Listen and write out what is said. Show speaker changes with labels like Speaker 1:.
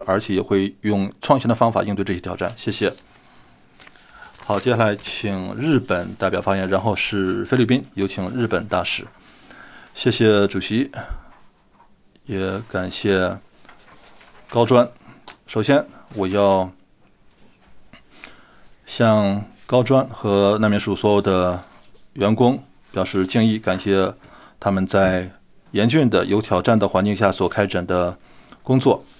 Speaker 1: 而且也会用创新的方法应对这些挑战。谢谢。好，接下来请日本代表发言，然后是菲律宾，有请日本大使。谢谢主席，也感谢高专。首先，我要向高专和难民署所有的员工表示敬意，感谢他们在严峻的、有挑战的环境下所开展的工作。